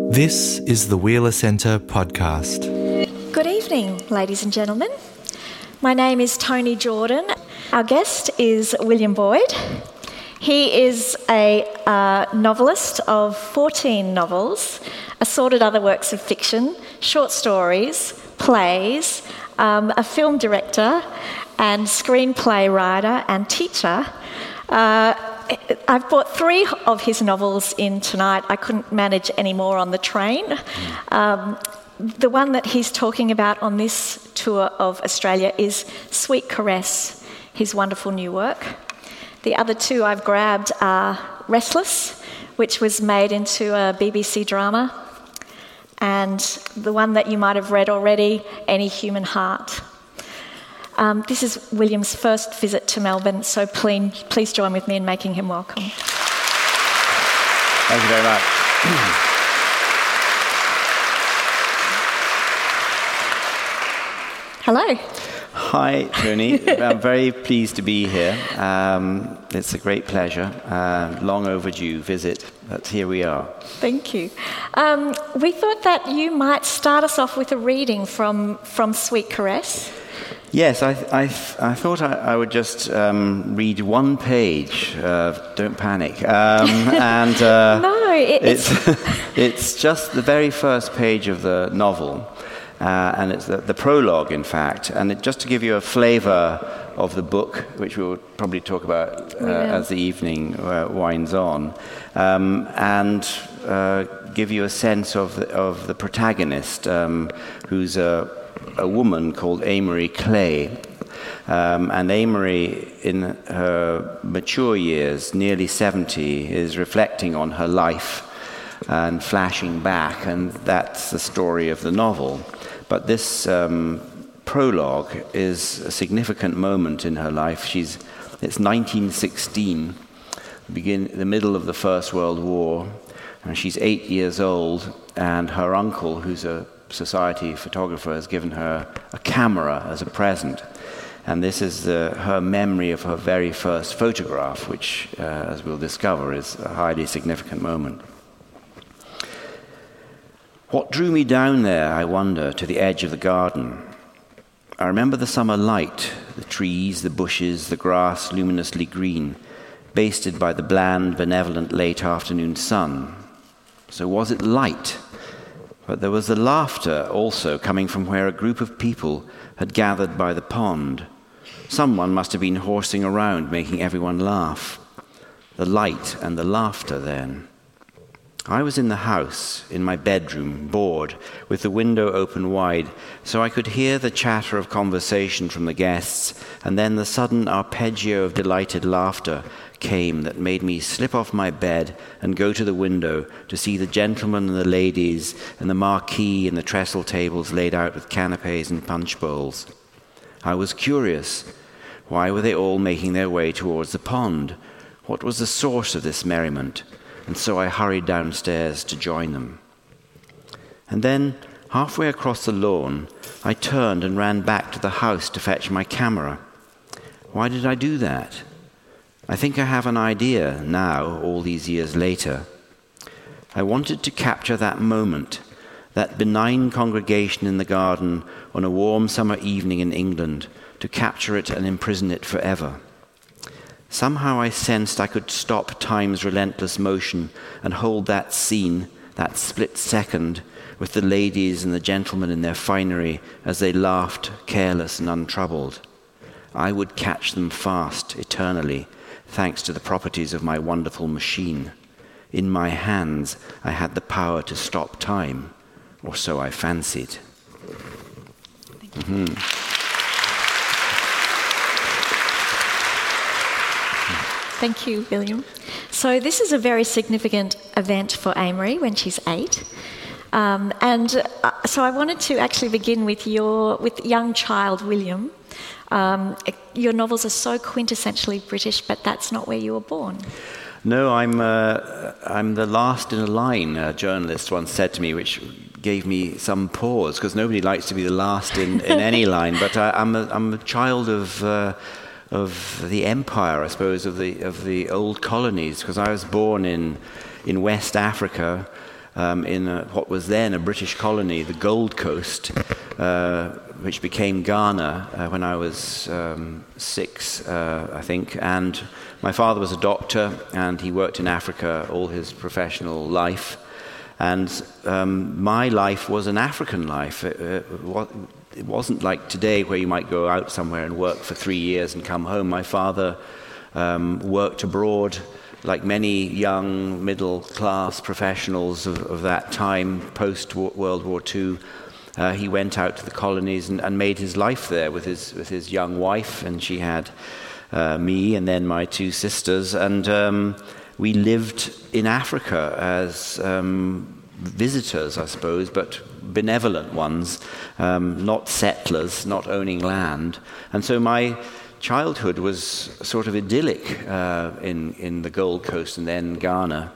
This is the Wheeler Centre podcast. Good evening, ladies and gentlemen. My name is Tony Jordan. Our guest is William Boyd. He is a novelist of 14 novels, assorted other works of fiction, short stories, plays, a film director and screenplay writer and teacher. I've brought 3 of his novels in tonight. I couldn't manage any more on the train. The one that he's talking about on this tour of Australia is Sweet Caress, his wonderful new work. The other 2 I've grabbed are Restless, which was made into a BBC drama, and the one that you might have read already, Any Human Heart. This is William's first visit to Melbourne, so please join with me in making him welcome. Thank you very much. Hello. Hi, Tony. I'm very pleased to be here. It's a great pleasure. Long overdue visit, but here we are. Thank you. We thought that you might start us off with a reading from Sweet Caress. Yes, I thought I would just read one page. Don't panic. No, it's just the very first page of the novel, and it's the prologue, in fact. And just to give you a flavour of the book, which we'll probably talk about as the evening winds on, and give you a sense of the protagonist, who's a woman called Amory Clay. And Amory, in her mature years, nearly 70, is reflecting on her life and flashing back, and that's the story of the novel. But this prologue is a significant moment in her life. It's 1916, the middle of the First World War, and she's 8 years old, and her uncle, who's a society photographer, has given her a camera as a present. And this is her memory of her very first photograph, which, as we'll discover, is a highly significant moment. What drew me down there, I wonder, to the edge of the garden? I remember the summer light, the trees, the bushes, the grass luminously green, basted by the bland, benevolent late afternoon sun. So was it light? But there was the laughter also coming from where a group of people had gathered by the pond. Someone must have been horsing around, making everyone laugh. The light and the laughter then. I was in the house, in my bedroom, bored, with the window open wide, so I could hear the chatter of conversation from the guests, and then the sudden arpeggio of delighted laughter came that made me slip off my bed and go to the window to see the gentlemen and the ladies and the marquee and the trestle tables laid out with canapes and punch bowls. I was curious. Why were they all making their way towards the pond? What was the source of this merriment? And so I hurried downstairs to join them. And then, halfway across the lawn, I turned and ran back to the house to fetch my camera. Why did I do that? I think I have an idea now, all these years later. I wanted to capture that moment, that benign congregation in the garden on a warm summer evening in England, to capture it and imprison it forever. Somehow I sensed I could stop time's relentless motion and hold that scene, that split second, with the ladies and the gentlemen in their finery as they laughed, careless and untroubled. I would catch them fast, eternally, thanks to the properties of my wonderful machine. In my hands, I had the power to stop time, or so I fancied. Thank you, William. So this is a very significant event for Amory when she's 8. So I wanted to actually begin with young child William. Your novels are so quintessentially British, but that's not where you were born. No, I'm the last in a line, a journalist once said to me, which gave me some pause, because nobody likes to be the last in any line. But I'm a child of the empire, I suppose, of the old colonies, because I was born in West Africa, what was then a British colony, the Gold Coast, which became Ghana when I was 6, I think. And my father was a doctor, and he worked in Africa all his professional life. And my life was an African life. It wasn't like today where you might go out somewhere and work for 3 years and come home. My father worked abroad like many young middle-class professionals of that time, post-World War II. He went out to the colonies and made his life there with his young wife, and she had me and then my 2 sisters. And we lived in Africa as visitors, I suppose, but benevolent ones, not settlers, not owning land. And so my childhood was sort of idyllic in the Gold Coast and then Ghana.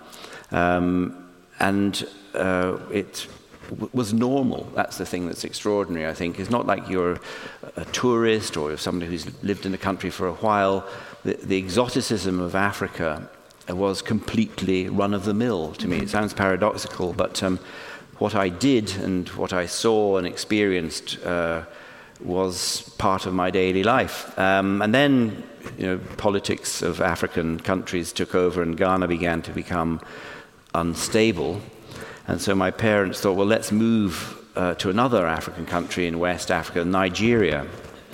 It was normal. That's the thing that's extraordinary, I think. It's not like you're a tourist or somebody who's lived in the country for a while. The exoticism of Africa was completely run-of-the-mill to me. It sounds paradoxical, but what I did and what I saw and experienced was part of my daily life. And then, politics of African countries took over, and Ghana began to become unstable. And so my parents thought, well, let's move to another African country in West Africa, Nigeria.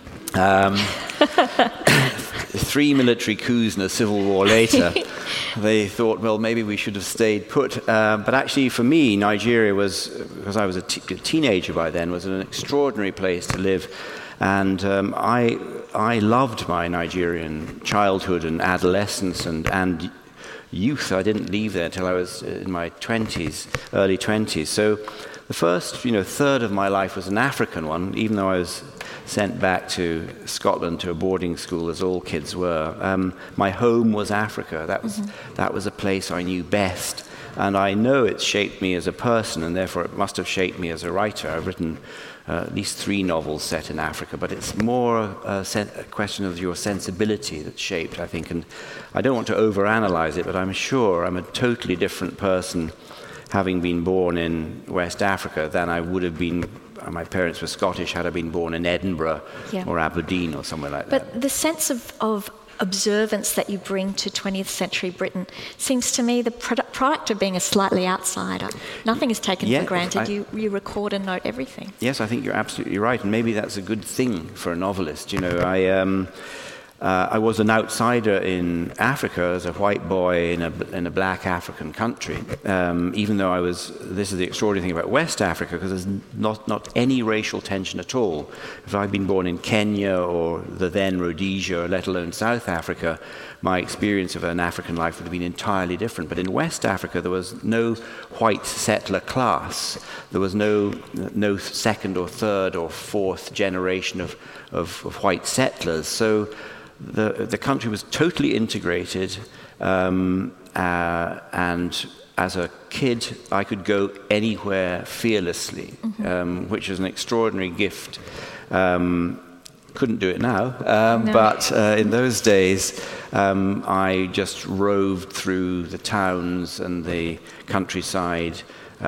3 military coups and a civil war later, they thought, well, maybe we should have stayed put. But actually, for me, Nigeria was, because I was a teenager by then, was an extraordinary place to live. And I loved my Nigerian childhood and adolescence and youth. I didn't leave there until I was in my 20s, early 20s. So the first, third of my life was an African one, even though I was sent back to Scotland to a boarding school, as all kids were. My home was Africa. That was a place I knew best. And I know it shaped me as a person, and therefore it must have shaped me as a writer. I've written at least 3 novels set in Africa, but it's more a question of your sensibility that's shaped, I think. And I don't want to overanalyze it, but I'm sure I'm a totally different person having been born in West Africa than I would have been. My parents were Scottish, had I been born in Edinburgh or Aberdeen or somewhere like that. But the sense of observance that you bring to 20th century Britain seems to me the product of being a slightly outsider. Nothing is taken for granted. You record and note everything. Yes, I think you're absolutely right, and maybe that's a good thing for a novelist. I was an outsider in Africa as a white boy in a black African country, even though this is the extraordinary thing about West Africa, because there's not any racial tension at all. If I'd been born in Kenya or the then Rhodesia, or let alone South Africa, my experience of an African life would have been entirely different. But in West Africa, there was no white settler class. There was no second or third or fourth generation of white settlers. So the country was totally integrated, and as a kid, I could go anywhere fearlessly, which is an extraordinary gift. Couldn't do it now, no. But in those days, I just roved through the towns and the countryside,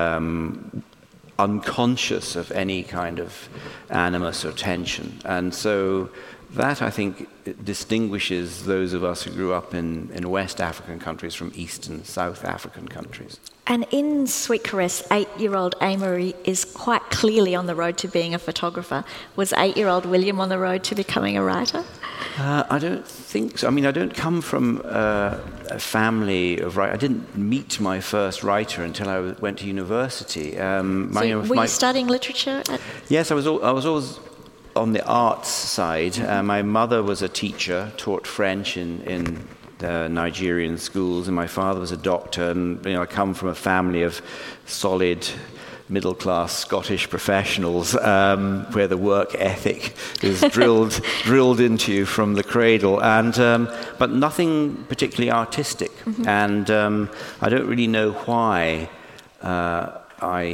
unconscious of any kind of animus or tension. And so that, I think, distinguishes those of us who grew up in West African countries from East and South African countries. And in Sweet Caress, 8-year-old Amory is quite clearly on the road to being a photographer. Was 8-year-old William on the road to becoming a writer? I don't think so. I mean, I don't come from a family of writers. I didn't meet my first writer until I went to university. Were you studying literature? Yes, I was always on the arts side. My mother was a teacher, taught French in Nigerian schools, and my father was a doctor. And I come from a family of solid middle-class Scottish professionals, where the work ethic is drilled into you from the cradle, and but nothing particularly artistic. And I don't really know why. I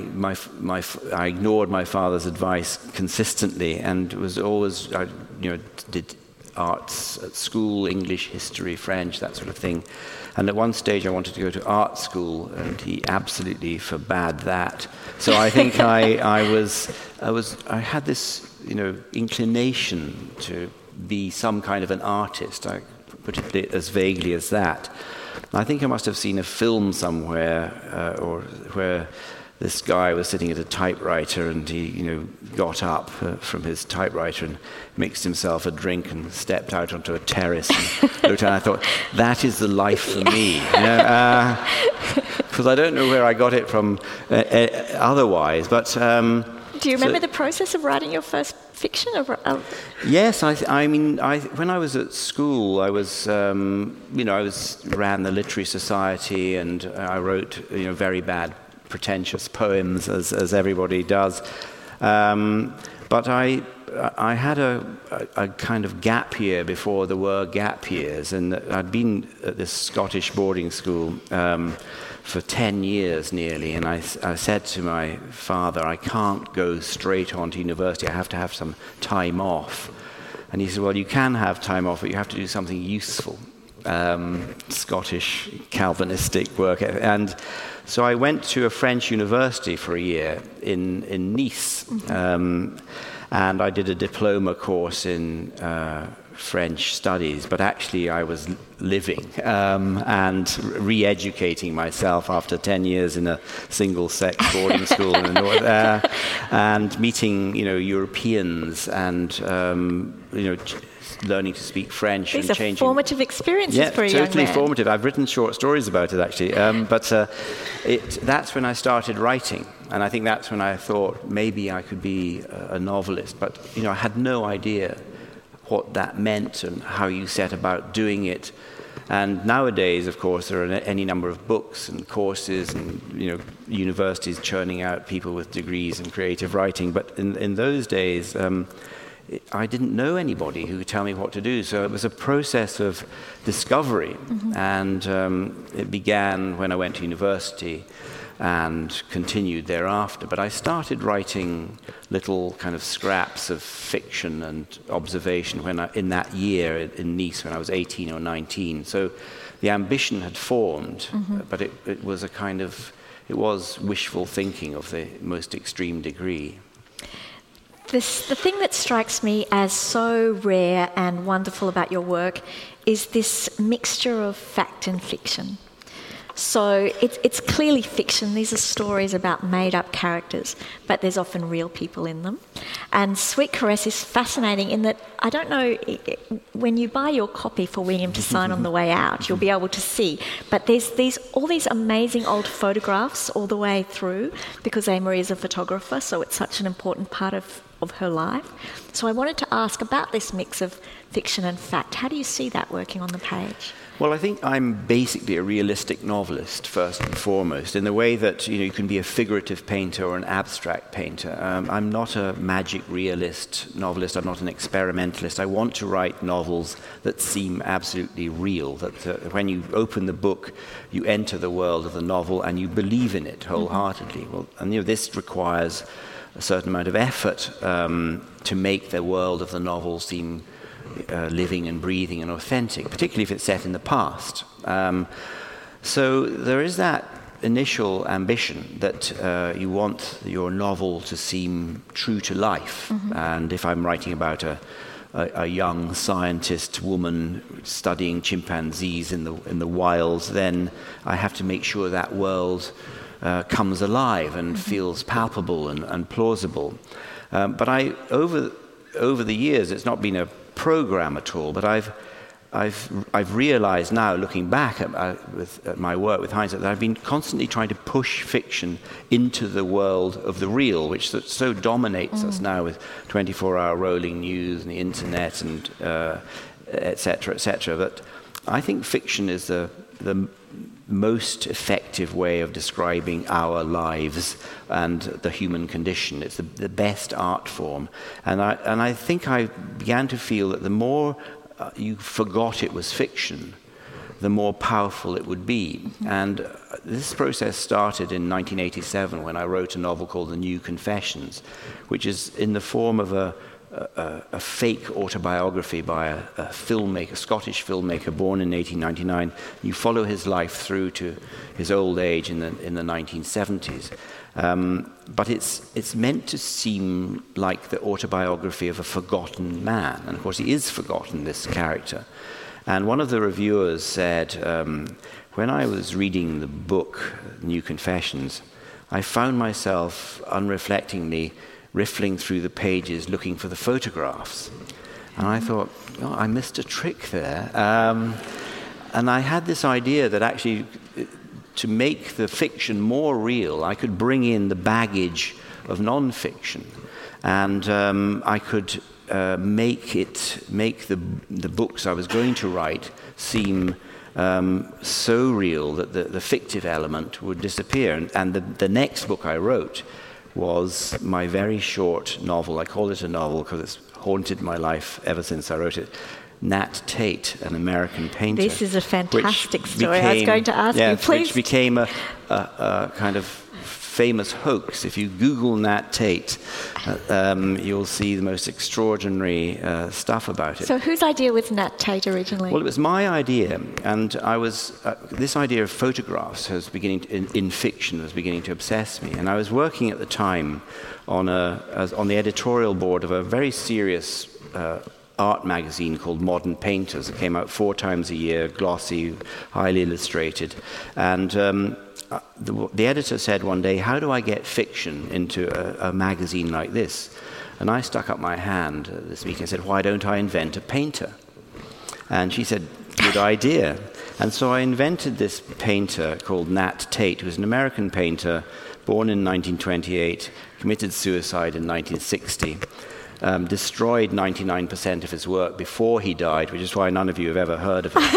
ignored my father's advice consistently, and was always, did arts at school, English, history, French, that sort of thing. And at one stage I wanted to go to art school, and he absolutely forbade that. So I think I had this, inclination to be some kind of an artist. I put it as vaguely as that. I think I must have seen a film somewhere, or where this guy was sitting at a typewriter, and he, got up from his typewriter and mixed himself a drink and stepped out onto a terrace and looked out. And I thought, that is the life for me. Because I don't know where I got it from otherwise. But do you remember the process of writing your first fiction? Yes, when I was at school, I ran the literary society, and I wrote, very bad, pretentious poems, as everybody does. But I had a kind of gap year before there were gap years, and I'd been at this Scottish boarding school for 10 years nearly, and I said to my father, I can't go straight on to university, I have to have some time off. And he said, well, you can have time off, but you have to do something useful. Scottish Calvinistic work. And so I went to a French university for a year in Nice, and I did a diploma course in French studies, but actually I was living and re-educating myself after 10 years in a single-sex boarding school in the north, and meeting, Europeans and, learning to speak French. These and are changing. Formative experiences for a young man. Totally formative. I've written short stories about it, actually. But that's when I started writing. And I think that's when I thought maybe I could be a novelist. But, I had no idea what that meant and how you set about doing it. And nowadays, of course, there are any number of books and courses and, universities churning out people with degrees in creative writing. But in those days, I didn't know anybody who could tell me what to do. So it was a process of discovery. And it began when I went to university and continued thereafter. But I started writing little kind of scraps of fiction and observation in that year in Nice when I was 18 or 19. So the ambition had formed, but it was it was wishful thinking of the most extreme degree. The thing that strikes me as so rare and wonderful about your work is this mixture of fact and fiction. So it's clearly fiction. These are stories about made-up characters, but there's often real people in them. And Sweet Caress is fascinating in that, I don't know, when you buy your copy for William to sign on the way out, you'll be able to see. But there's all these amazing old photographs all the way through, because Anne-Marie is a photographer, so it's such an important part of her life. So I wanted to ask about this mix of fiction and fact. How do you see that working on the page? Well, I think I'm basically a realistic novelist, first and foremost, in the way that you can be a figurative painter or an abstract painter. I'm not a magic realist novelist. I'm not an experimentalist. I want to write novels that seem absolutely real, that when you open the book, you enter the world of the novel and you believe in it wholeheartedly. Well, and this requires a certain amount of effort to make the world of the novel seem living and breathing and authentic, particularly if it's set in the past. So there is that initial ambition that you want your novel to seem true to life. And if I'm writing about a young scientist woman studying chimpanzees in the wilds, then I have to make sure that world comes alive and feels palpable and plausible. But over the years, it's not been a program at all, but I've realized now, looking back at my work with hindsight, that I've been constantly trying to push fiction into the world of the real, which so dominates us now with 24-hour rolling news and the internet and et cetera, that I think fiction is the most effective way of describing our lives and the human condition. It's the best art form. And I think I began to feel that the more you forgot it was fiction, the more powerful it would be. And this process started in 1987 when I wrote a novel called The New Confessions, which is in the form of a a fake autobiography by a filmmaker, Scottish filmmaker born in 1899. You follow his life through to his old age in the 1970s. But it's meant to seem like the autobiography of a forgotten man. And of course, he is forgotten, this character. And one of the reviewers said, when I was reading the book, New Confessions, I found myself unreflectingly riffling through the pages looking for the photographs. And I thought, oh, I missed a trick there. And I had this idea that actually, to make the fiction more real, I could bring in the baggage of non-fiction. And I could make the books I was going to write seem so real that the fictive element would disappear. And the next book I wrote was my very short novel. I call it a novel because it's haunted my life ever since I wrote it. Nat Tate, an American painter. This is a fantastic story. I was going to ask you, please. Which became a kind of famous hoax. If you Google Nat Tate, you'll see the most extraordinary stuff about it. So whose idea was Nat Tate originally? Well, it was my idea, and I was this idea of photographs in fiction was beginning to obsess me. And I was working at the time on the editorial board of a very serious art magazine called Modern Painters. It came out 4 times a year, glossy, highly illustrated, and the editor said one day, how do I get fiction into a magazine like this? And I stuck up my hand this week and said, why don't I invent a painter? And she said, good idea. And so I invented this painter called Nat Tate, who was an American painter, born in 1928, committed suicide in 1960. Destroyed 99% of his work before he died, which is why none of you have ever heard of him.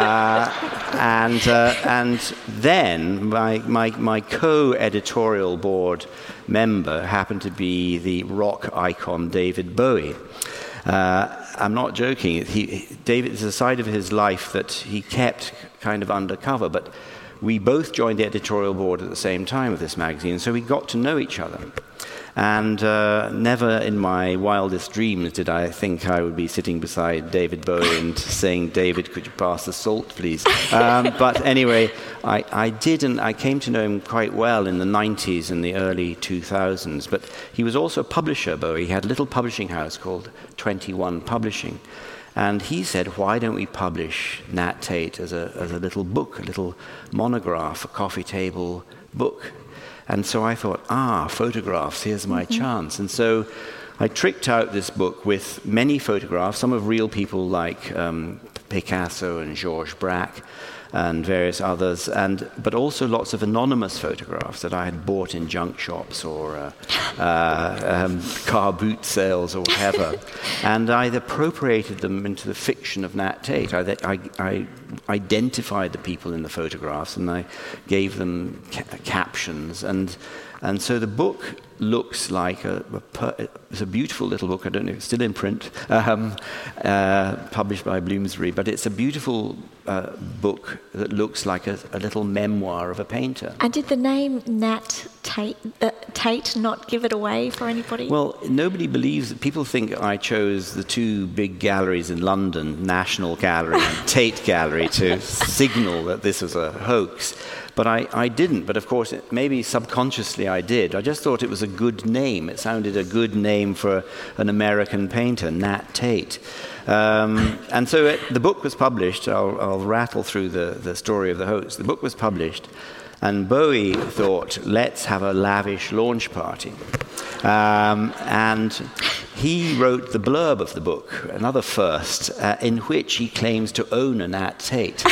And then my co-editorial board member happened to be the rock icon David Bowie. I'm not joking. David is a side of his life that he kept kind of undercover, but we both joined the editorial board at the same time of this magazine, so we got to know each other. And never in my wildest dreams did I think I would be sitting beside David Bowie and saying, David, could you pass the salt, please? But anyway, I did, and I came to know him quite well in the 90s and the early 2000s. But he was also a publisher, Bowie. He had a little publishing house called 21 Publishing. And he said, why don't we publish Nat Tate as a little book, a little monograph, a coffee table book? And so I thought, photographs, here's my chance. And so I tricked out this book with many photographs, some of real people like Picasso and Georges Braque and various others, but also lots of anonymous photographs that I had bought in junk shops or car boot sales or whatever. And I appropriated them into the fiction of Nat Tate. I identified the people in the photographs, and I gave them captions. And so the book looks like it's a beautiful little book. I don't know if it's still in print, published by Bloomsbury, but it's a beautiful book that looks like a little memoir of a painter. And did the name Nat Tate not give it away for anybody? Well, nobody believes it. People think I chose the 2 big galleries in London, National Gallery and Tate Gallery, to signal that this was a hoax. But I didn't. But of course, maybe subconsciously I did. I just thought it was a good name. It sounded a good name for an American painter, Nat Tate. And so the book was published. I'll rattle through the story of the hoax. The book was published, and Bowie thought, let's have a lavish launch party. And he wrote the blurb of the book, another first, in which he claims to own a Nat Tate.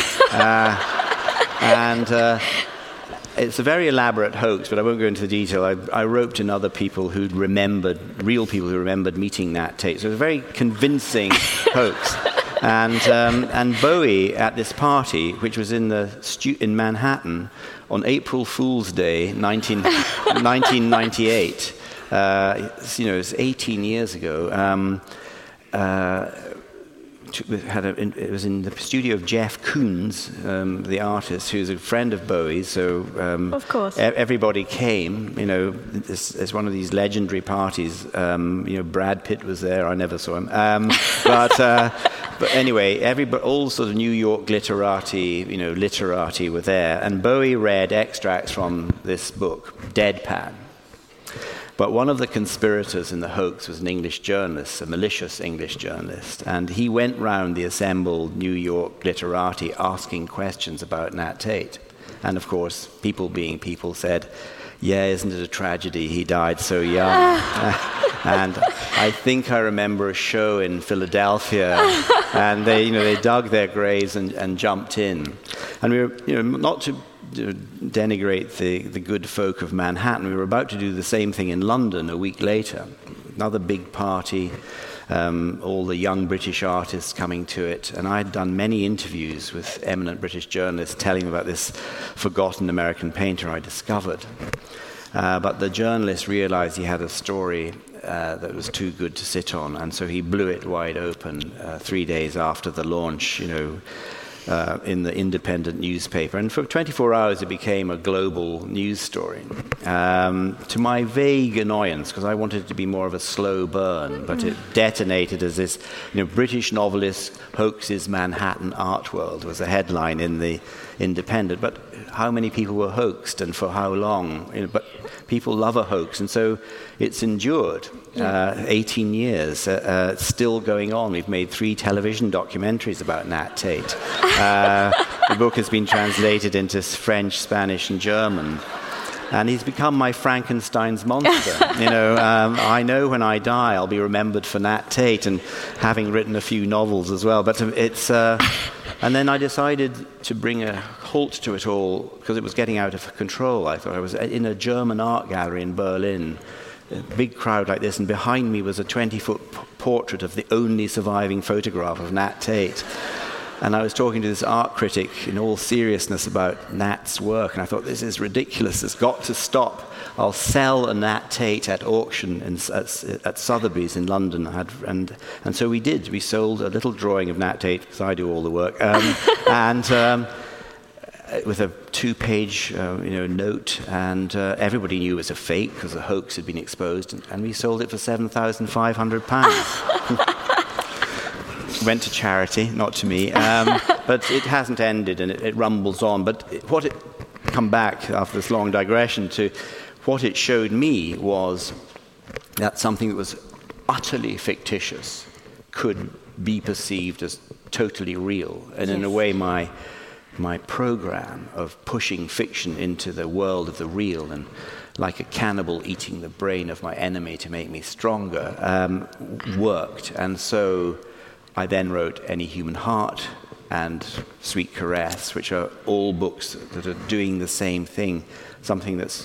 And it's a very elaborate hoax, but I won't go into the detail. I roped in other people real people who remembered meeting Nat Tate. So it was a very convincing hoax. And Bowie, at this party, which was in Manhattan, on April Fool's Day, 1998, it's 18 years ago, it was in the studio of Jeff Koons, the artist, who's a friend of Bowie's. So of course, everybody came. It's one of these legendary parties. Brad Pitt was there. I never saw him, but anyway, all sort of New York literati were there, and Bowie read extracts from this book, Deadpan. But one of the conspirators in the hoax was an English journalist, a malicious English journalist, and he went round the assembled New York literati asking questions about Nat Tate. And of course, people being people said, yeah, isn't it a tragedy? He died so young. And I think I remember a show in Philadelphia, and they dug their graves and jumped in. And we were, not to denigrate the good folk of Manhattan, we were about to do the same thing in London a week later. Another big party, all the young British artists coming to it, and I had done many interviews with eminent British journalists telling them about this forgotten American painter I discovered. But the journalist realized he had a story that was too good to sit on, and so he blew it wide open 3 days after the launch, in the independent newspaper. And for 24 hours, it became a global news story. To my vague annoyance, because I wanted it to be more of a slow burn, but it detonated as this, British novelist hoaxes Manhattan art world was a headline in the Independent. But how many people were hoaxed and for how long? But people love a hoax, and so it's endured. 18 years, still going on. We've made 3 television documentaries about Nat Tate. The book has been translated into French, Spanish, and German. And he's become my Frankenstein's monster. I know when I die, I'll be remembered for Nat Tate and having written a few novels as well. But it's... And then I decided to bring a halt to it all because it was getting out of control. I thought I was in a German art gallery in Berlin, a big crowd like this, and behind me was a 20-foot portrait of the only surviving photograph of Nat Tate. And I was talking to this art critic in all seriousness about Nat's work, and I thought, this is ridiculous, it's got to stop. I'll sell a Nat Tate at auction at Sotheby's in London. And so we did. We sold a little drawing of Nat Tate, because I do all the work, with a 2-page note, and everybody knew it was a fake because the hoax had been exposed, and we sold it for £7,500. Went to charity, not to me, but it hasn't ended, and it rumbles on. But come back after this long digression to what it showed me was that something that was utterly fictitious could be perceived as totally real, and in a way my program of pushing fiction into the world of the real, and like a cannibal eating the brain of my enemy to make me stronger, worked. And so I then wrote Any Human Heart and Sweet Caress, which are all books that are doing the same thing, something that's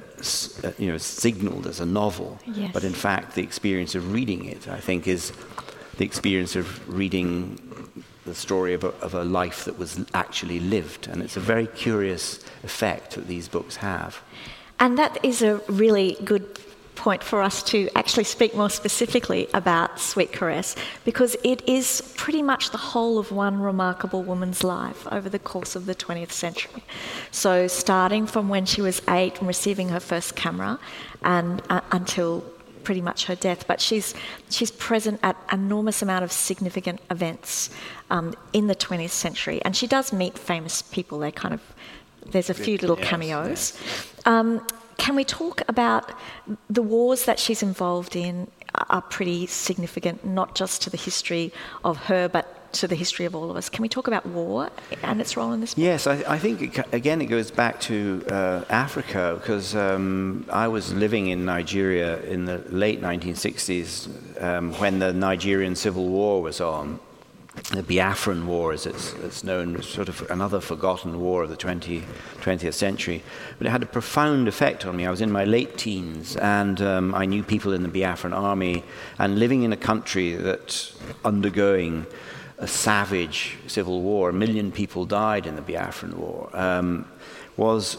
signaled as a novel. Yes. But in fact, the experience of reading it, I think, is the experience of reading the story of a life that was actually lived. And it's a very curious effect that these books have. And that is a really good point for us to actually speak more specifically about Sweet Caress, because it is pretty much the whole of one remarkable woman's life over the course of the 20th century. So starting from when she was 8 and receiving her first camera and until pretty much her death, but she's present at an enormous amount of significant events in the 20th century, and she does meet famous people. There's a few little cameos. Yes. Can we talk about the wars that she's involved in? Are pretty significant, not just to the history of her, but to the history of all of us. Can we talk about war and its role in this book? Yes, I think, again, it goes back to Africa, because I was living in Nigeria in the late 1960s when the Nigerian Civil War was on. The Biafran War, as it's known, sort of another forgotten war of the 20th century. But it had a profound effect on me. I was in my late teens, and I knew people in the Biafran army, and living in a country that's undergoing a savage civil war, 1 million people died in the Biafran War, was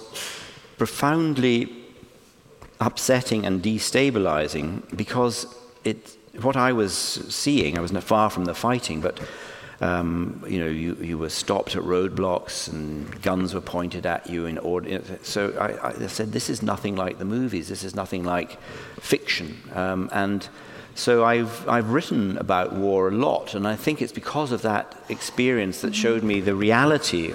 profoundly upsetting and destabilizing, because it what I was seeing, I was far from the fighting, but you were stopped at roadblocks and guns were pointed at you in order. So I said, this is nothing like the movies. This is nothing like fiction. And so I've written about war a lot, and I think it's because of that experience that showed me the reality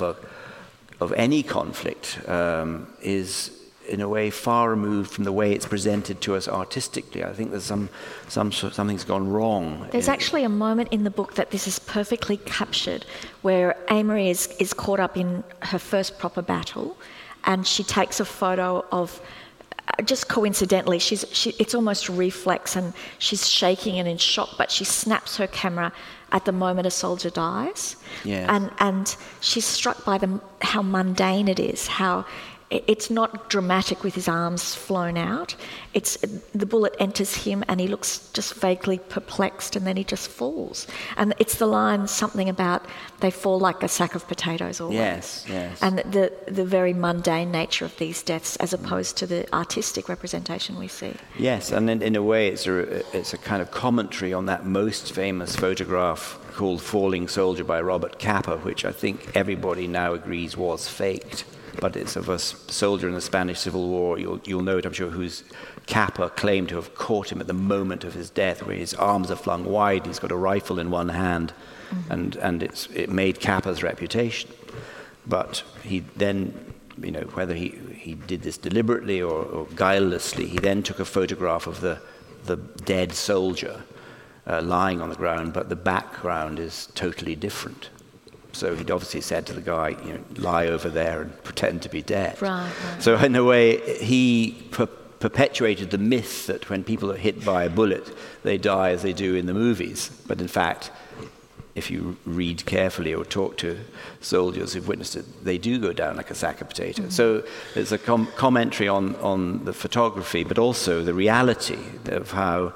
of any conflict is in a way far removed from the way it's presented to us artistically. I think there's something's gone wrong. There's actually a moment in the book that this is perfectly captured, where Amory is caught up in her first proper battle, and she takes a photo of, just coincidentally, it's almost reflex, and she's shaking and in shock, but she snaps her camera at the moment a soldier dies. Yes. And she's struck by how mundane it is, how it's not dramatic with his arms flown out. It's the bullet enters him and he looks just vaguely perplexed, and then he just falls. And it's the line something about they fall like a sack of potatoes always. Yes. And the very mundane nature of these deaths as opposed to the artistic representation we see. Yes, and in a way it's a kind of commentary on that most famous photograph called Falling Soldier by Robert Capa, which I think everybody now agrees was faked. But it's of a soldier in the Spanish Civil War, you'll know it, I'm sure, whose Capa claimed to have caught him at the moment of his death, where his arms are flung wide, he's got a rifle in one hand, and it made Capa's reputation. But he then, whether he did this deliberately or guilelessly, he then took a photograph of the dead soldier lying on the ground, but the background is totally different. So he'd obviously said to the guy, lie over there and pretend to be dead. Right. So in a way, he perpetuated the myth that when people are hit by a bullet, they die as they do in the movies. But in fact, if you read carefully or talk to soldiers who've witnessed it, they do go down like a sack of potatoes. Mm-hmm. So there's a commentary on the photography, but also the reality of how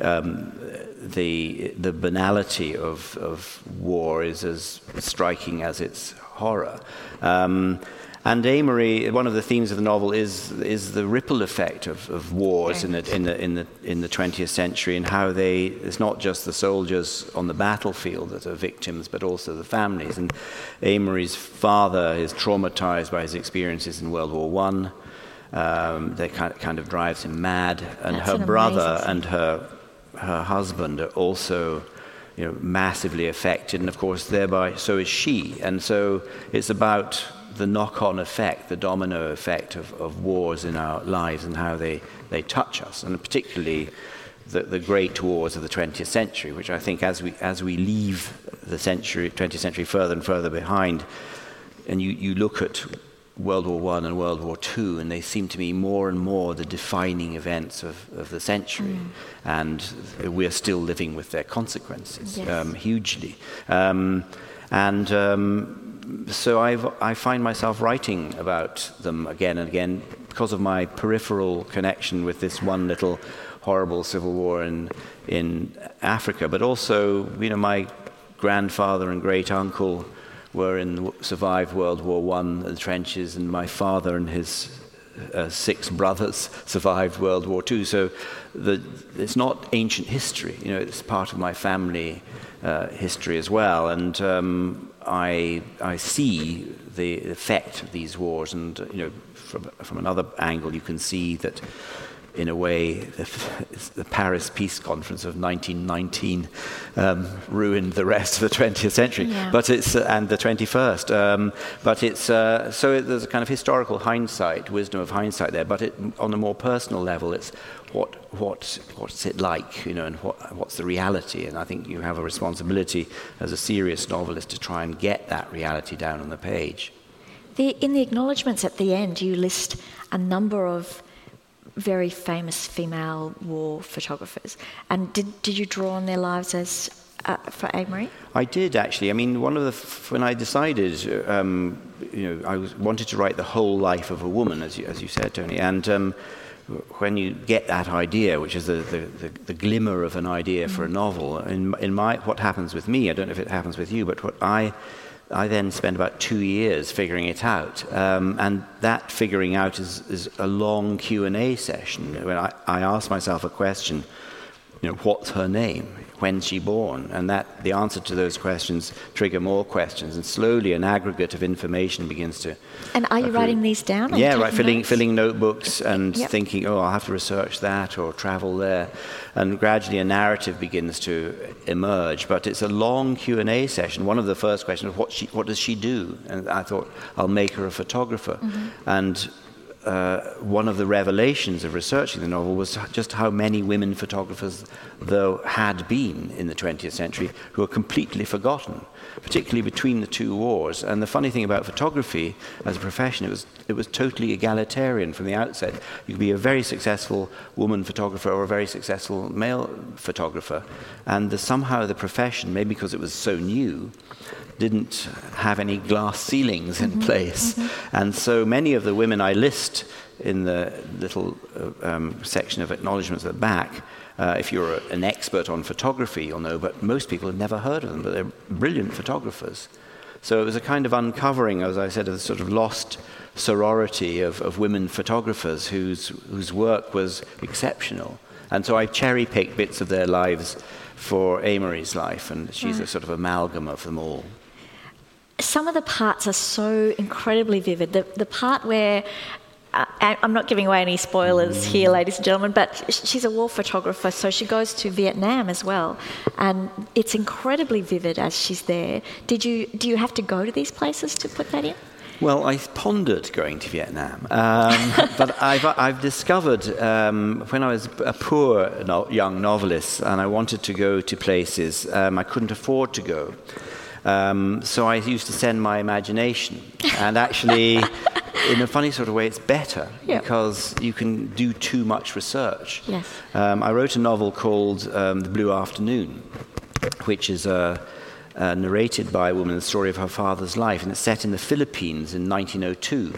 the banality of war is as striking as its horror. And Amory, one of the themes of the novel is the ripple effect of wars in the 20th century, and how it's not just the soldiers on the battlefield that are victims, but also the families. And Amory's father is traumatized by his experiences in World War I. That kind of drives him mad, and her brother and her husband are also massively affected, and of course thereby so is she. And so it's about the knock-on effect, the domino effect of wars in our lives and how they touch us, and particularly the great wars of the 20th century, which I think as we leave the 20th century further and further behind, and you look at World War I and World War II, and they seem to me more and more the defining events of the century, and we're still living with their consequences. Yes. Hugely. So I find myself writing about them again and again because of my peripheral connection with this one little horrible civil war in Africa, but also, my grandfather and great uncle survived World War I in the trenches, and my father and his 6 brothers survived World War II. So it's not ancient history, it's part of my family history as well. And I see the effect of these wars, and from another angle, you can see that in a way the Paris Peace Conference of 1919 ruined the rest of the 20th century, but and the 21st. But it's so there's a kind of historical hindsight, wisdom of hindsight there. But on a more personal level, it's what's it like, and what's the reality? And I think you have a responsibility as a serious novelist to try and get that reality down on the page. In the acknowledgements at the end, you list a number of very famous female war photographers. And did you draw on their lives as for Amory? I did, actually. I mean, when I decided, I wanted to write the whole life of a woman, as you said, Tony. And when you get that idea, which is the glimmer of an idea for a novel, in what happens with me, I don't know if it happens with you, but what I then spend about 2 years figuring it out, and that figuring out is a long Q&A session when I ask myself a question: what's her name? When's she born? And that the answer to those questions trigger more questions, and slowly an aggregate of information begins to. And are you writing these down? Yeah, right. Filling notebooks and thinking, I'll have to research that or travel there, and gradually a narrative begins to emerge. But it's a long Q&A session. One of the first questions: what does she do? And I thought, I'll make her a photographer. And one of the revelations of researching the novel was just how many women photographers there had been in the 20th century who are completely forgotten, particularly between the two wars. And the funny thing about photography as a profession, it was totally egalitarian from the outset. You could be a very successful woman photographer or a very successful male photographer, and somehow the profession, maybe because it was so new, didn't have any glass ceilings in place. And so many of the women I list in the little section of acknowledgements at the back, if you're an expert on photography, you'll know, but most people have never heard of them, but they're brilliant photographers. So it was a kind of uncovering, as I said, of the sort of lost sorority of women photographers whose work was exceptional. And so I cherry-picked bits of their lives for Amory's life, and she's a sort of amalgam of them all. Some of the parts are so incredibly vivid. The part where, I'm not giving away any spoilers here, ladies and gentlemen, but she's a war photographer, so she goes to Vietnam as well. And it's incredibly vivid as she's there. Do you have to go to these places to put that in? Well, I pondered going to Vietnam, but I've discovered when I was a poor young novelist and I wanted to go to places, I couldn't afford to go. So I used to send my imagination, and actually, in a funny sort of way, it's better because you can do too much research. Yes. I wrote a novel called The Blue Afternoon, which is narrated by a woman, the story of her father's life, and it's set in the Philippines in 1902.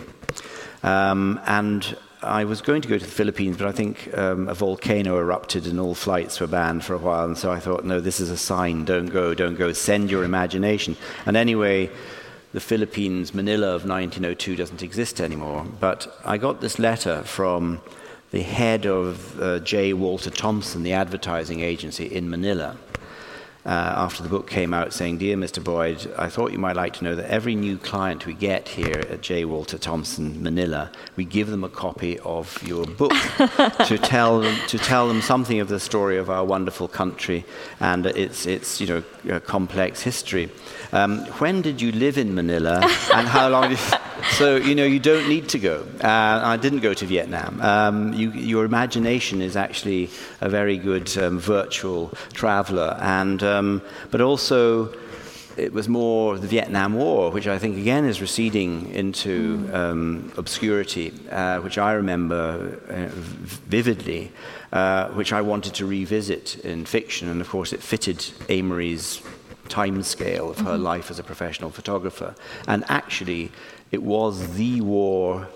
And I was going to go to the Philippines, but I think a volcano erupted and all flights were banned for a while, and so I thought, no, this is a sign, don't go, send your imagination. And anyway, the Philippines, Manila of 1902 doesn't exist anymore, but I got this letter from the head of J. Walter Thompson, the advertising agency in Manila, after the book came out, saying, "Dear Mr. Boyd, I thought you might like to know that every new client we get here at J. Walter Thompson, Manila, we give them a copy of your book to tell them something of the story of our wonderful country and its complex history. When did you live in Manila, and how long did you..." So, you don't need to go. I didn't go to Vietnam. Your imagination is actually a very good virtual traveler. But also, it was more the Vietnam War, which I think, again, is receding into obscurity, which I remember vividly, which I wanted to revisit in fiction. And, of course, it fitted Amory's time scale of her life as a professional photographer. And actually, it was the war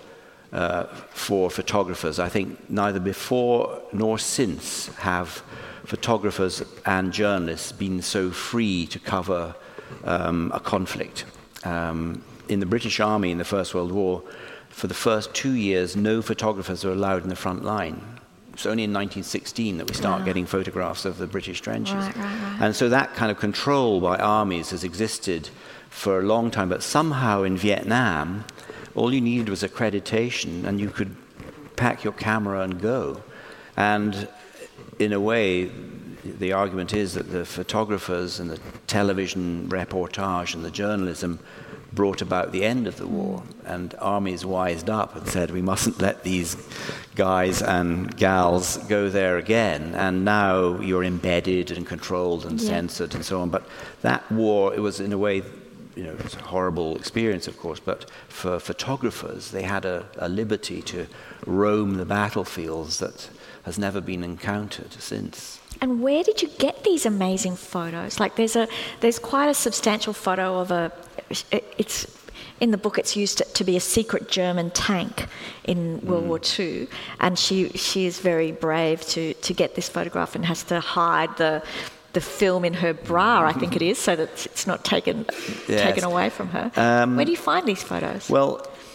for photographers. I think neither before nor since have photographers and journalists been so free to cover a conflict. In the British Army in the First World War, for the first 2 years, no photographers were allowed in the front line. It's only in 1916 that we start getting photographs of the British trenches. Right. And so that kind of control by armies has existed for a long time. But somehow in Vietnam, all you needed was accreditation, and you could pack your camera and go. And in a way, the argument is that the photographers and the television reportage and the journalism brought about the end of the war, and armies wised up and said, we mustn't let these guys and gals go there again, and now you're embedded and controlled and censored and so on. But that war, it was in a way, it's a horrible experience, of course, but for photographers, they had a liberty to roam the battlefields that has never been encountered since. And where did you get these amazing photos? Like, there's quite a substantial photo of it's in the book. It's used to be a secret German tank in World War II, and she is very brave to get this photograph and has to hide the film in her bra, I think it is, so that it's not taken away from her. Where do you find these photos? Well,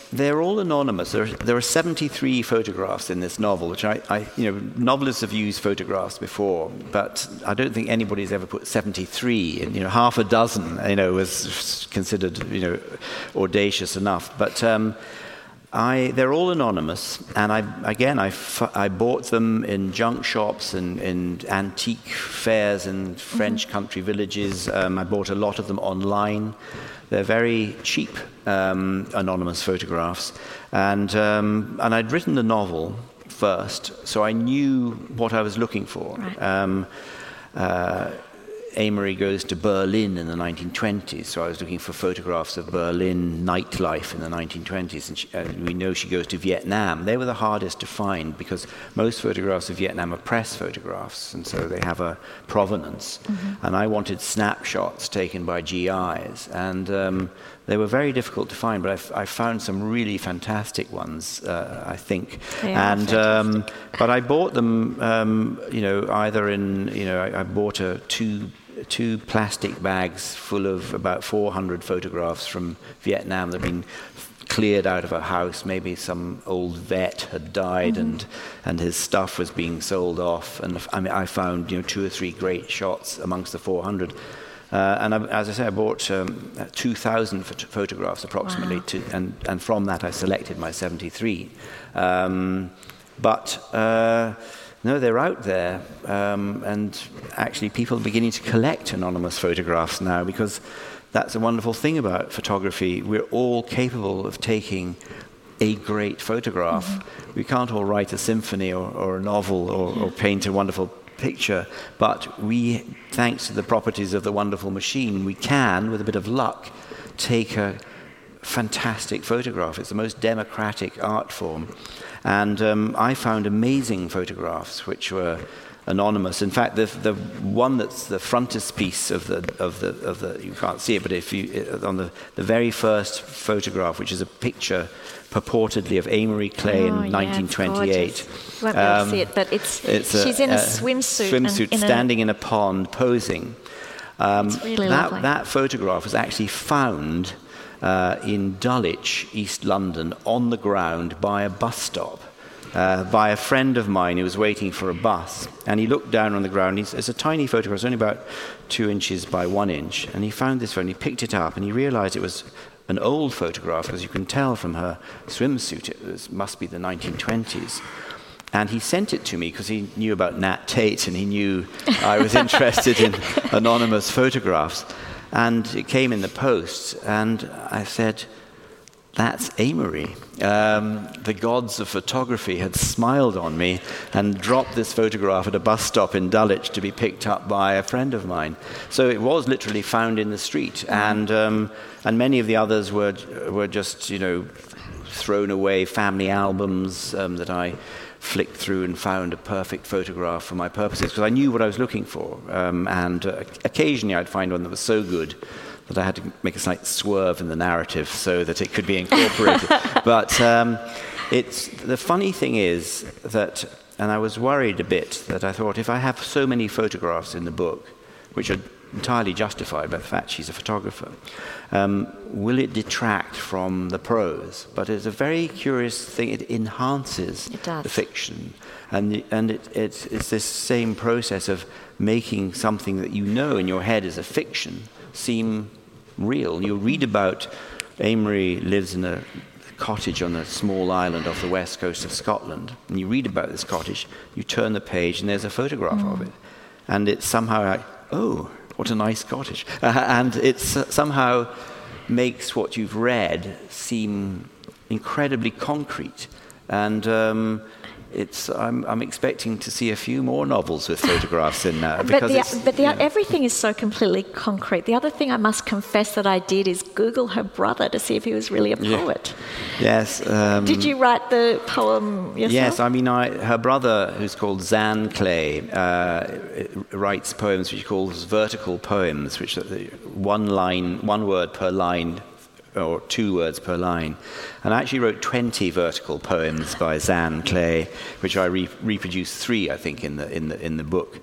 they're all anonymous. There are 73 photographs in this novel, which novelists have used photographs before, but I don't think anybody's ever put 73. And half a dozen, was considered, audacious enough. But they're all anonymous, and I bought them in junk shops and in antique fairs in French country villages. I bought a lot of them online. They're very cheap anonymous photographs, and I'd written the novel first, so I knew what I was looking for. Right. Amory goes to Berlin in the 1920s, so I was looking for photographs of Berlin nightlife in the 1920s, and we know she goes to Vietnam. They were the hardest to find because most photographs of Vietnam are press photographs, and so they have a provenance. Mm-hmm. And I wanted snapshots taken by GIs, and they were very difficult to find, but I found some really fantastic ones, I think. But I bought them, either in, I bought two plastic bags full of about 400 photographs from Vietnam that had been cleared out of a house. Maybe some old vet had died, mm-hmm. and his stuff was being sold off. And I found 2 or 3 great shots amongst the 400. As I say, I bought 2,000 photographs approximately, wow. And from that I selected my 73. No, they're out there, and actually people are beginning to collect anonymous photographs now, because that's a wonderful thing about photography. We're all capable of taking a great photograph. Mm-hmm. We can't all write a symphony or a novel or paint a wonderful picture, but we, thanks to the properties of the wonderful machine, we can, with a bit of luck, take a fantastic photograph. It's the most democratic art form. And I found amazing photographs which were anonymous. In fact, the one that's the frontispiece of the you can't see it, but if you on the very first photograph, which is a picture purportedly of Amory Clay in 1928. You won't be able to see it, but she's in a swimsuit standing in a pond posing. It's really lovely. That photograph was actually found in Dulwich, East London, on the ground by a bus stop, by a friend of mine who was waiting for a bus. And he looked down on the ground. It's a tiny photograph, it's only about 2 inches by 1 inch. And he found this phone, he picked it up, and he realized it was an old photograph, because you can tell from her swimsuit it must be the 1920s. And he sent it to me because he knew about Nat Tate, and he knew I was interested in anonymous photographs. And it came in the post, and I said, that's Amory. The gods of photography had smiled on me and dropped this photograph at a bus stop in Dulwich to be picked up by a friend of mine. So it was literally found in the street, and many of the others were just, thrown away family albums that I flicked through and found a perfect photograph for my purposes, because I knew what I was looking for. Occasionally I'd find one that was so good that I had to make a slight swerve in the narrative so that it could be incorporated. But it's the funny thing is that, and I was worried a bit, that I thought, if I have so many photographs in the book, which are entirely justified by the fact she's a photographer, will it detract from the prose? But it's a very curious thing. It enhances the fiction. And it's this same process of making something that you know in your head is a fiction seem real. You read about Amory lives in a cottage on a small island off the west coast of Scotland, and you read about this cottage, you turn the page, and there's a photograph of it. And it's somehow like, oh, what a nice cottage. And it somehow makes what you've read seem incredibly concrete. And I'm expecting to see a few more novels with photographs in now. Everything is so completely concrete. The other thing I must confess that I did is Google her brother to see if he was really a poet. Yes. Did you write the poem yourself? Yes, her brother, who's called Zan Clay, writes poems which he calls vertical poems, which are one word per line, or 2 words per line. And I actually wrote 20 vertical poems by Zan Clay, which I reproduced 3, I think, in the book.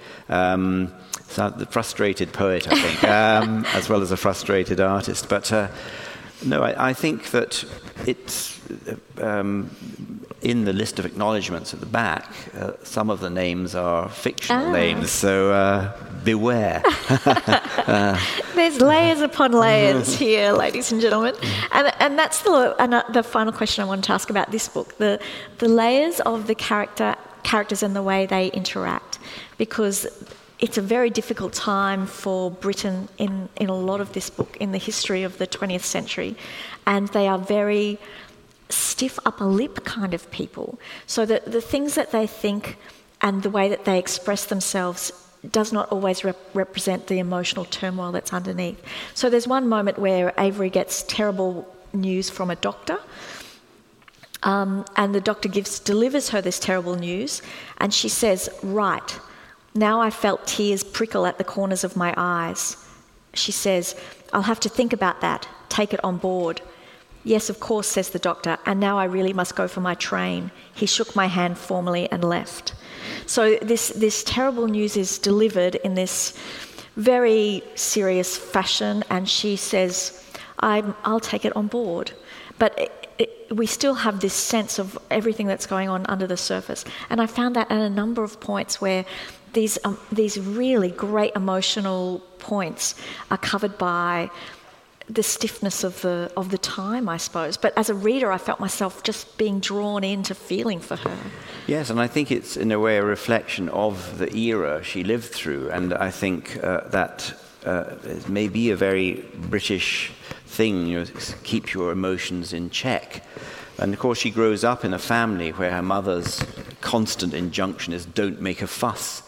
So the frustrated poet, I think, as well as a frustrated artist. But No, I think that it's in the list of acknowledgements at the back. Some of the names are fictional names, so beware. There's layers upon layers here, ladies and gentlemen. And that's the final question I wanted to ask about this book, the layers of the characters and the way they interact, because it's a very difficult time for Britain in a lot of this book, in the history of the 20th century, and they are very stiff upper lip kind of people. So that the things that they think and the way that they express themselves does not always represent the emotional turmoil that's underneath. So there's one moment where Avery gets terrible news from a doctor, and the doctor delivers her this terrible news, and she says, "Right, now I felt tears prickle at the corners of my eyes." She says, "I'll have to think about that, take it on board." "Yes, of course," says the doctor, "and now I really must go for my train." He shook my hand formally and left. So this terrible news is delivered in this very serious fashion, and she says, I'll take it on board. But we still have this sense of everything that's going on under the surface. And I found that at a number of points where these really great emotional points are covered by the stiffness of the time, I suppose. But as a reader, I felt myself just being drawn into feeling for her. Yes, and I think it's in a way a reflection of the era she lived through, and I think that it may be a very British thing, keep your emotions in check. And of course she grows up in a family where her mother's constant injunction is don't make a fuss,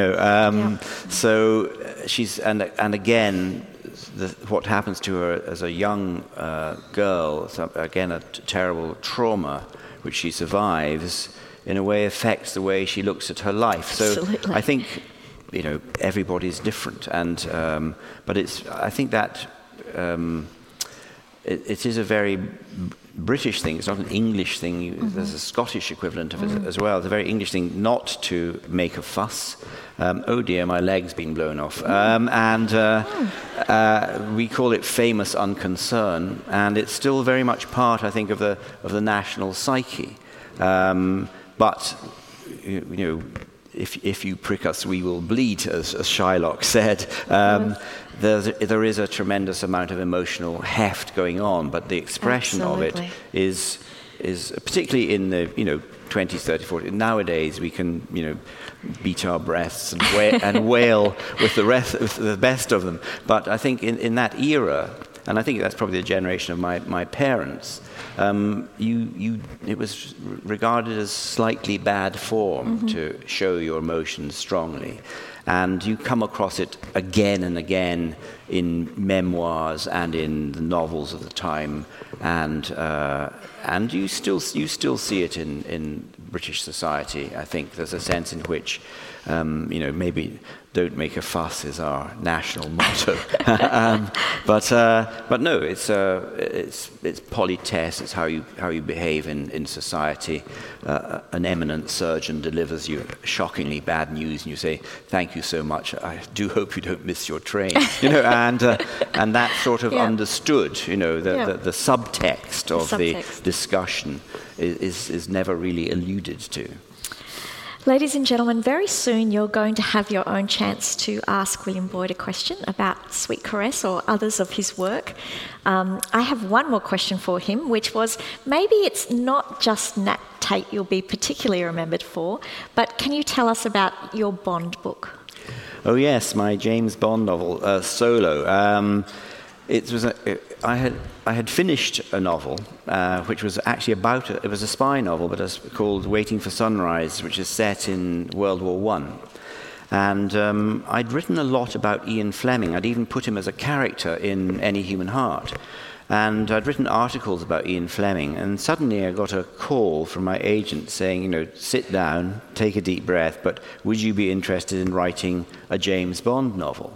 So she's, and again, what happens to her as a young girl, again a terrible trauma which she survives, in a way affects the way she looks at her life. So Absolutely. I think, everybody's different, and but I think that it is a very British thing. It's not an English thing. Mm-hmm. There's a Scottish equivalent of it as well. It's a very English thing not to make a fuss. Oh dear, my leg's been blown off. We call it famous unconcern, and it's still very much part, I think, of the national psyche. But if you prick us, we will bleed, as Shylock said. There is a tremendous amount of emotional heft going on, but the expression Absolutely. of it is particularly in the 20s, 30s, 40s. Nowadays we can beat our breasts and wail with the best of them. But I think in that era, and I think that's probably the generation of my parents, it was regarded as slightly bad form to show your emotions strongly. And you come across it again and again in memoirs and in the novels of the time, and you still see it in British society. I think there's a sense in which maybe "don't make a fuss" is our national motto, but no, it's politesse. It's how you behave in society. An eminent surgeon delivers you shockingly bad news, and you say, "Thank you so much. I do hope you don't miss your train." And that's sort of understood. The subtext of the discussion is never really alluded to. Ladies and gentlemen, very soon you're going to have your own chance to ask William Boyd a question about Sweet Caress or others of his work. I have one more question for him, which was, maybe it's not just Nat Tate you'll be particularly remembered for, but can you tell us about your Bond book? Oh yes, my James Bond novel, Solo. I had finished a novel, which was actually it was a spy novel, but it's called Waiting for Sunrise, which is set in World War I. And I'd written a lot about Ian Fleming. I'd even put him as a character in Any Human Heart. And I'd written articles about Ian Fleming, and suddenly I got a call from my agent saying, sit down, take a deep breath, but would you be interested in writing a James Bond novel?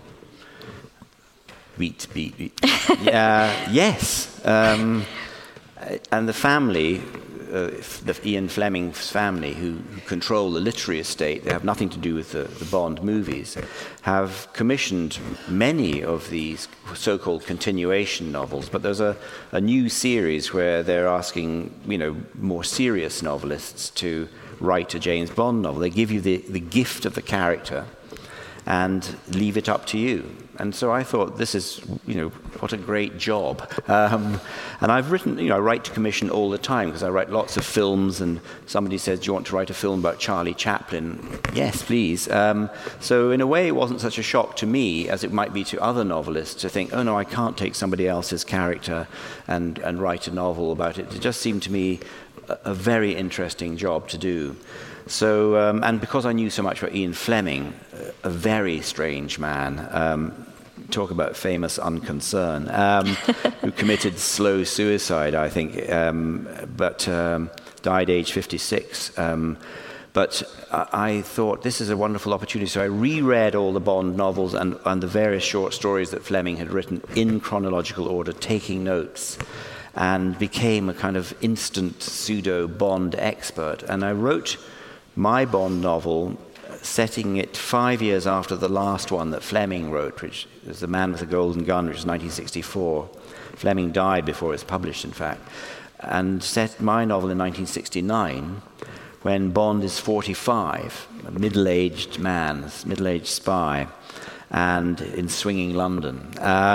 Beat. Yes. And the family, the Ian Fleming's family, who control the literary estate, they have nothing to do with the Bond movies, have commissioned many of these so-called continuation novels. But there's a new series where they're asking, more serious novelists to write a James Bond novel. They give you the gift of the character and leave it up to you. And so I thought, this is, what a great job. And I've written, I write to commission all the time, because I write lots of films, and somebody says, do you want to write a film about Charlie Chaplin? Yes, please. So in a way, it wasn't such a shock to me as it might be to other novelists to think, oh no, I can't take somebody else's character and write a novel about it. It just seemed to me a very interesting job to do. So, and because I knew so much about Ian Fleming, a very strange man, talk about famous unconcern, who committed slow suicide, I think, but died age 56. But I thought, this is a wonderful opportunity. So I reread all the Bond novels and the various short stories that Fleming had written in chronological order, taking notes, and became a kind of instant pseudo-Bond expert. And I wrote my Bond novel, setting it 5 years after the last one that Fleming wrote, which was The Man with the Golden Gun, which was 1964. Fleming died before it was published, in fact. And set my novel in 1969, when Bond is 45, a middle-aged man, middle-aged spy, and in swinging London,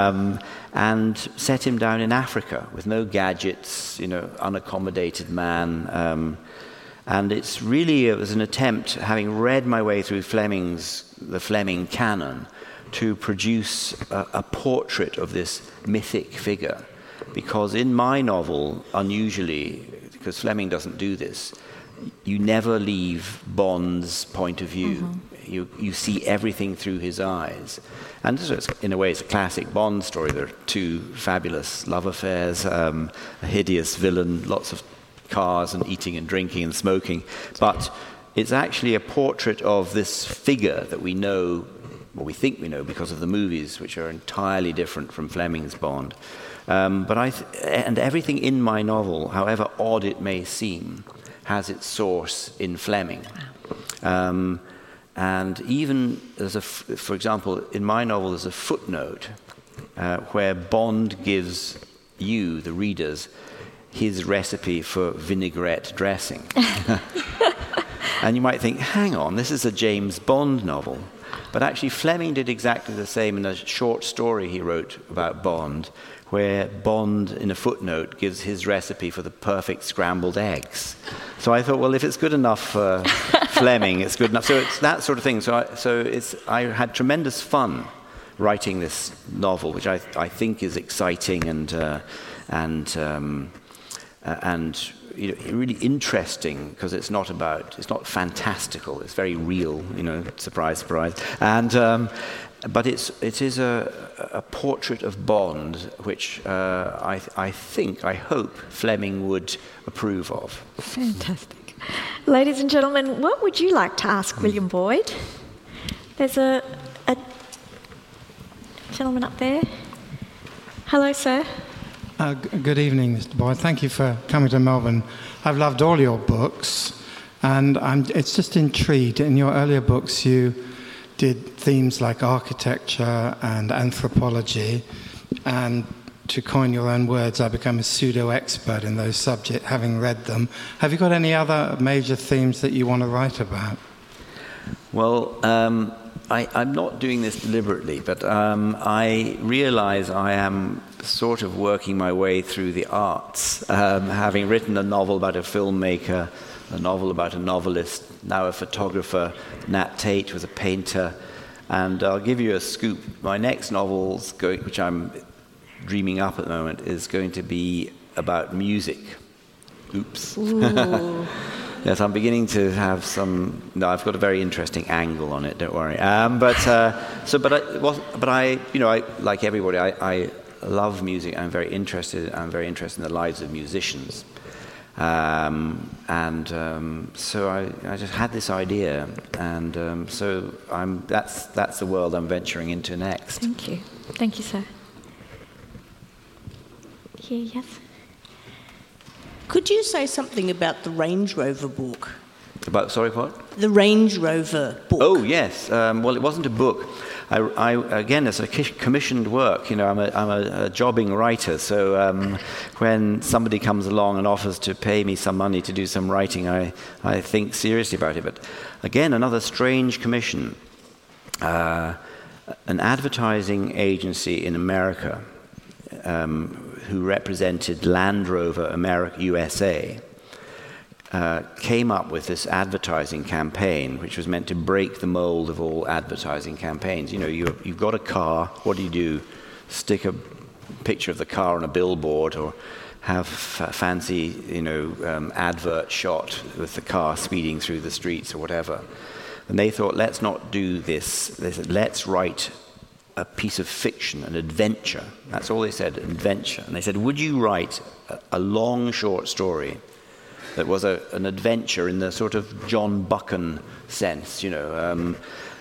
and set him down in Africa with no gadgets, unaccommodated man. And it was an attempt, having read my way through the Fleming canon, to produce a portrait of this mythic figure. Because in my novel, unusually, because Fleming doesn't do this, you never leave Bond's point of view. Mm-hmm. You see everything through his eyes. And so in a way, it's a classic Bond story. There are two fabulous love affairs, a hideous villain, lots of cars and eating and drinking and smoking. But it's actually a portrait of this figure that we know, or we think we know, because of the movies, which are entirely different from Fleming's Bond. And everything in my novel, however odd it may seem, has its source in Fleming. And even, for example, in my novel, there's a footnote where Bond gives you, the readers, his recipe for vinaigrette dressing. And you might think, hang on, this is a James Bond novel. But actually, Fleming did exactly the same in a short story he wrote about Bond, where Bond, in a footnote, gives his recipe for the perfect scrambled eggs. So I thought, well, if it's good enough for Fleming, it's good enough. So it's that sort of thing. I had tremendous fun writing this novel, which I think is exciting and really interesting, because it's not fantastical. It's very real, surprise, surprise. And but it is a portrait of Bond, which I hope Fleming would approve of. Fantastic. Ladies and gentlemen, what would you like to ask William Boyd? There's a gentleman up there. Hello, sir. Good evening, Mr. Boyd. Thank you for coming to Melbourne. I've loved all your books, and it's just intrigued. In your earlier books, you did themes like architecture and anthropology, and to coin your own words, I become a pseudo-expert in those subjects, having read them. Have you got any other major themes that you want to write about? Well, I'm not doing this deliberately, but I realize I am sort of working my way through the arts, having written a novel about a filmmaker, a novel about a novelist, now a photographer. Nat Tate was a painter. And I'll give you a scoop. My next novel, which I'm dreaming up at the moment, is going to be about music. Oops. Yes, I'm beginning to have some. No, I've got a very interesting angle on it. Don't worry. But I, like everybody, I love music. I'm very interested in the lives of musicians, so I just had this idea, and so that's the world I'm venturing into next. Thank you, sir. Here, yes. Could you say something about the Range Rover book? Sorry, what? The Range Rover book. Oh, yes. Well, it wasn't a book. I again, it's a commissioned work. You know, I'm a jobbing writer, so when somebody comes along and offers to pay me some money to do some writing, I think seriously about it. But again, another strange commission. An advertising agency in America who represented Land Rover USA came up with this advertising campaign, which was meant to break the mold of all advertising campaigns. You know, you've got a car, what do? Stick a picture of the car on a billboard, or have a fancy, advert shot with the car speeding through the streets or whatever. And they thought, let's not do this. They said, let's write a piece of fiction, an adventure. That's all they said, adventure. And they said, would you write a long short story that was an adventure in the sort of John Buchan sense, and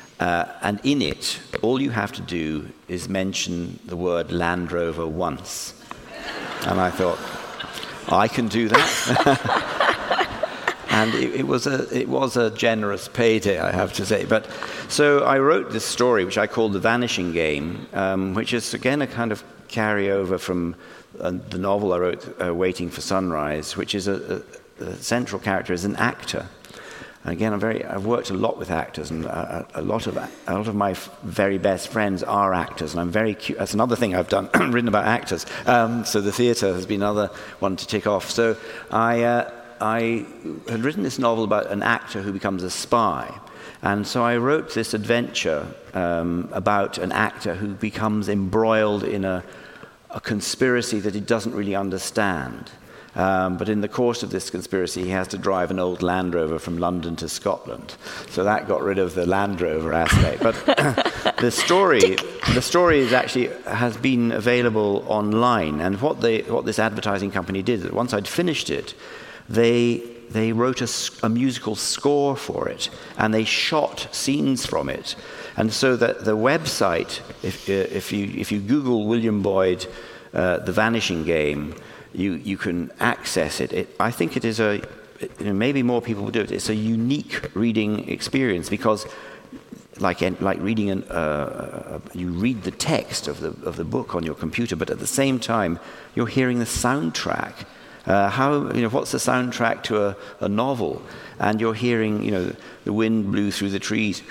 in it, all you have to do is mention the word Land Rover once. And I thought, I can do that. And it was a generous payday, I have to say. But so I wrote this story, which I called The Vanishing Game, which is again a kind of carryover from the novel I wrote, Waiting for Sunrise, which is the central character is an actor. And again, I've worked a lot with actors, and a lot of my very best friends are actors, and I'm very that's another thing I've done, written about actors. So the theatre has been another one to tick off. So I had written this novel about an actor who becomes a spy, and so I wrote this adventure about an actor who becomes embroiled in a conspiracy that he doesn't really understand. But in the course of this conspiracy, he has to drive an old Land Rover from London to Scotland. So that got rid of the Land Rover aspect. But the story is actually has been available online. And what this advertising company did, that once I'd finished it, they wrote a musical score for it, and they shot scenes from it. And so that the website, if you Google William Boyd, The Vanishing Game, you can access it. I think it is maybe more people will do it. It's a unique reading experience because, like reading you read the text of the book on your computer, but at the same time you're hearing the soundtrack. What's the soundtrack to a novel? And you're hearing, the wind blew through the trees,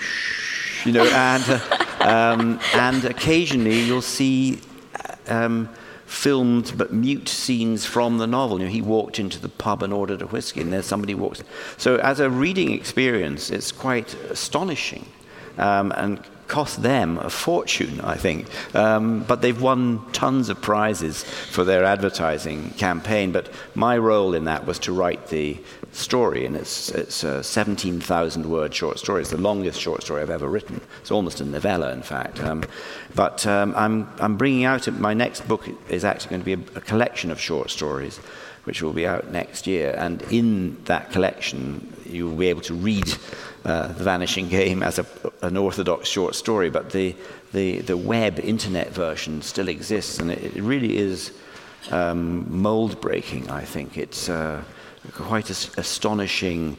and occasionally you'll see filmed but mute scenes from the novel. He walked into the pub and ordered a whiskey, and there's somebody walks. So as a reading experience, it's quite astonishing, and cost them a fortune, I think. But they've won tons of prizes for their advertising campaign. But my role in that was to write the story, and it's a 17,000-word short story. It's the longest short story I've ever written. It's almost a novella, in fact. But I'm bringing out my next book is actually going to be a collection of short stories, which will be out next year. And in that collection, you will be able to read The Vanishing Game as an orthodox short story, but the web internet version still exists, and it really is mold-breaking, I think. It's quite astonishing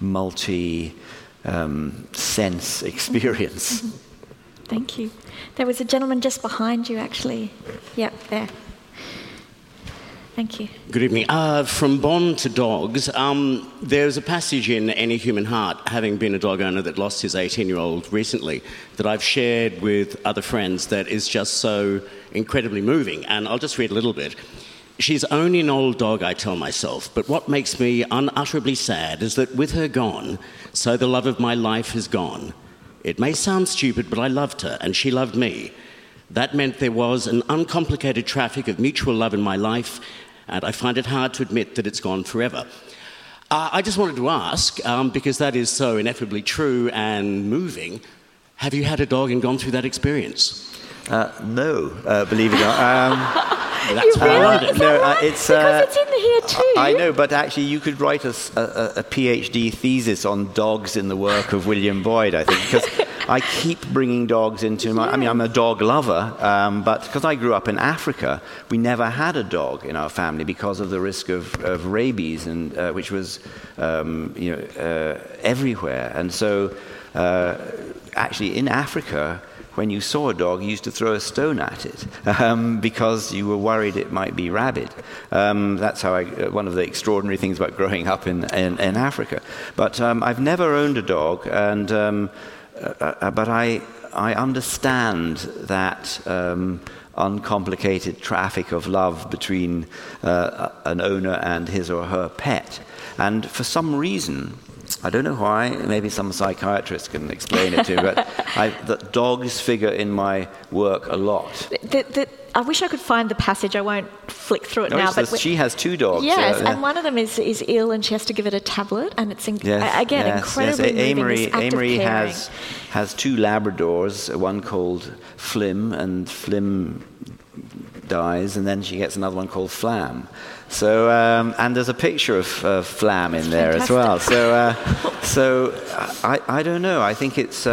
multi-sense experience. Thank you. There was a gentleman just behind you, actually. Yep, there. Thank you. Good evening. From Bond to dogs, there's a passage in Any Human Heart, having been a dog owner that lost his 18-year-old recently, that I've shared with other friends that is just so incredibly moving. And I'll just read a little bit. She's only an old dog, I tell myself, but what makes me unutterably sad is that with her gone, so the love of my life has gone. It may sound stupid, but I loved her, and she loved me. That meant there was an uncomplicated traffic of mutual love in my life, and I find it hard to admit that it's gone forever. I just wanted to ask, because that is so ineffably true and moving, have you had a dog and gone through that experience? No, believe it or not. You really? Because it's in here too. I know, but actually you could write a PhD thesis on dogs in the work of William Boyd, I think, because I keep bringing dogs into my... I mean, I'm a dog lover, but because I grew up in Africa, we never had a dog in our family because of the risk of rabies, and which was everywhere. And so actually in Africa, when you saw a dog, you used to throw a stone at it because you were worried it might be rabid. That's how one of the extraordinary things about growing up in Africa. But I've never owned a dog, and but I understand that uncomplicated traffic of love between an owner and his or her pet. And for some reason, I don't know why, maybe some psychiatrist can explain it to me, but that dogs figure in my work a lot. I wish I could find the passage. I won't flick through it now. But she has 2 dogs. Yes, and one of them is ill, and she has to give it a tablet, and it's incredibly moving. Amory has 2 Labradors, one called Flim, and Flim dies, and then she gets another one called Flam. So, and there's a picture of Flam in there as well. So I don't know. I think it's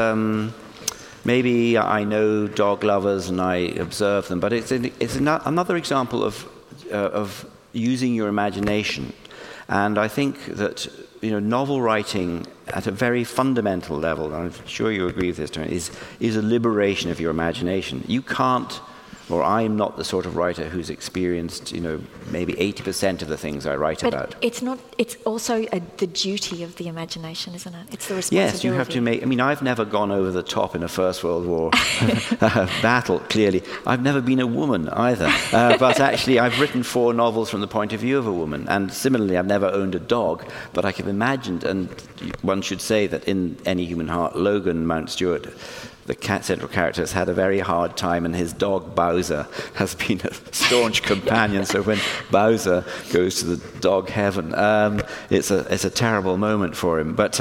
maybe I know dog lovers and I observe them, but it's another example of using your imagination. And I think that novel writing at a very fundamental level, and I'm sure you agree with this, Tony, is a liberation of your imagination. You can't. Or I'm not the sort of writer who's experienced, maybe 80% of the things I write about. It's not. It's also the duty of the imagination, isn't it? It's the responsibility. Yes, you have to make... I mean, I've never gone over the top in a First World War battle, clearly. I've never been a woman either. But actually, I've written 4 novels from the point of view of a woman. And similarly, I've never owned a dog, but I can imagine, and one should say that in Any Human Heart, Logan Mountstuart, the central character, has had a very hard time, and his dog Bowser has been a staunch companion. So when Bowser goes to the dog heaven, it's a terrible moment for him. But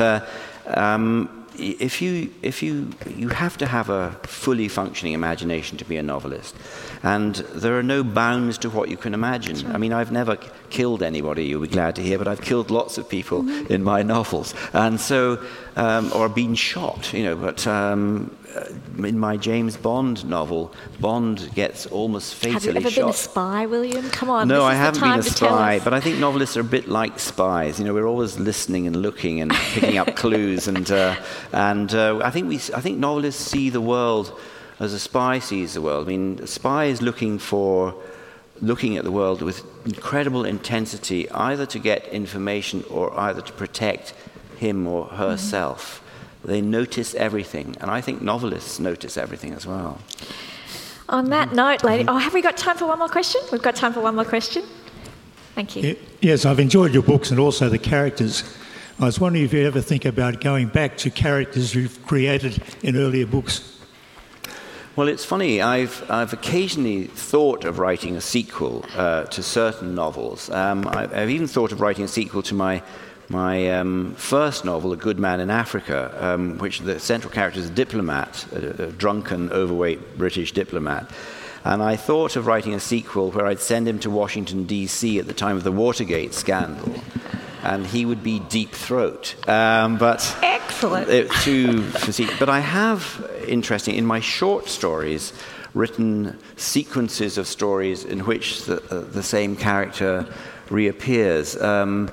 if you have to have a fully functioning imagination to be a novelist, and there are no bounds to what you can imagine. Sure. I mean, I've never killed anybody, you'll be glad to hear, but I've killed lots of people in my novels, and so or been shot, But in my James Bond novel, Bond gets almost fatally shot. Have you ever been a spy, William? Come on. No, I haven't been a spy, but I think novelists are a bit like spies. We're always listening and looking and picking up clues, and I think novelists see the world as a spy sees the world. I mean, a spy is looking at the world with incredible intensity, either to get information or either to protect him or herself. They notice everything, and I think novelists notice everything as well. On that note, lady, have we got time for one more question? We've got time for one more question. Thank you. Yes, I've enjoyed your books and also the characters. I was wondering if you ever think about going back to characters you've created in earlier books. Well, it's funny. I've occasionally thought of writing a sequel to certain novels. I've even thought of writing a sequel to my first novel, A Good Man in Africa, which the central character is a diplomat, a drunken, overweight British diplomat. And I thought of writing a sequel where I'd send him to Washington, D.C. at the time of the Watergate scandal, and he would be Deep Throat. But excellent. But I have, in my short stories, written sequences of stories in which the same character reappears. There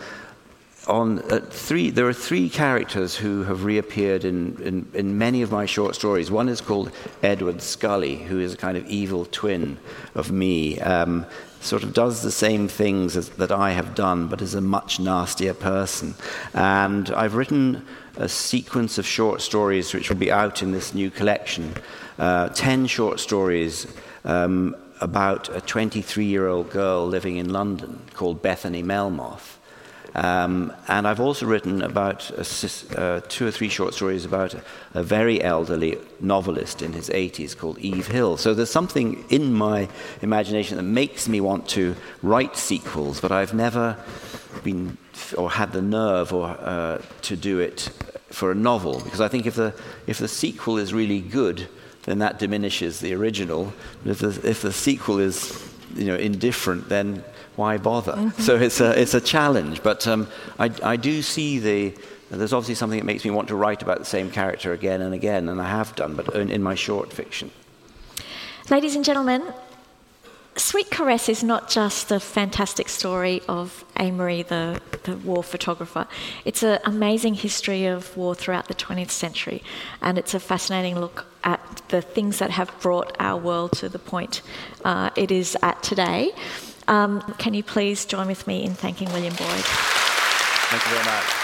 are 3 characters who have reappeared in many of my short stories. One is called Edward Scully, who is a kind of evil twin of me, sort of does the same things that I have done, but is a much nastier person. And I've written a sequence of short stories which will be out in this new collection, 10 short stories about a 23-year-old girl living in London called Bethany Melmoth. And I've also written about 2 or 3 short stories about a very elderly novelist in his 80s called Eve Hill. So there's something in my imagination that makes me want to write sequels, but I've never been or had the nerve to do it for a novel, because I think if the sequel is really good, then that diminishes the original. If the sequel is indifferent, then why bother? Mm-hmm. So it's a challenge, but I do see There's obviously something that makes me want to write about the same character again and again, and I have done, but in my short fiction. Ladies and gentlemen, Sweet Caress is not just a fantastic story of Amory, the war photographer. It's an amazing history of war throughout the 20th century, and it's a fascinating look at the things that have brought our world to the point it is at today. Can you please join with me in thanking William Boyd? Thank you very much.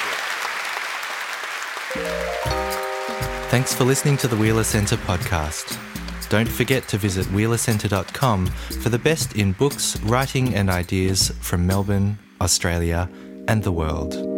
Thanks for listening to the Wheeler Centre podcast. Don't forget to visit wheelercentre.com for the best in books, writing and ideas from Melbourne, Australia and the world.